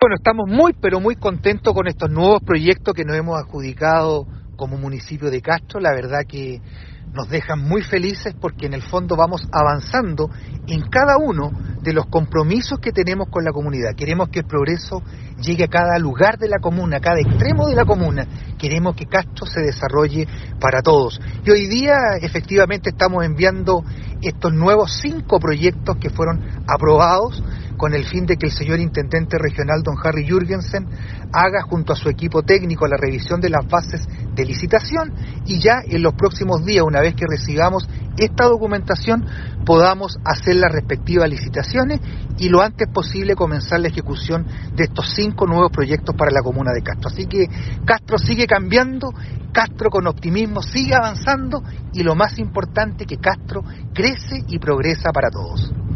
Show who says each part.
Speaker 1: Bueno, estamos muy, pero muy contentos con estos nuevos proyectos que nos hemos adjudicado como municipio de Castro. La verdad que nos dejan muy felices porque en el fondo vamos avanzando en cada uno de los compromisos que tenemos con la comunidad. Queremos que el progreso llegue a cada lugar de la comuna, a cada extremo de la comuna. Queremos que Castro se desarrolle para todos. Y hoy día efectivamente estamos enviando estos nuevos 5 proyectos que fueron aprobados con el fin de que el señor Intendente Regional, don Harry Jürgensen, haga junto a su equipo técnico la revisión de las bases de licitación y ya en los próximos días, una vez que recibamos esta documentación, podamos hacer las respectivas licitaciones y lo antes posible comenzar la ejecución de estos 5 nuevos proyectos para la comuna de Castro. Así que Castro sigue cambiando, Castro con optimismo sigue avanzando y lo más importante, que Castro crece y progresa para todos.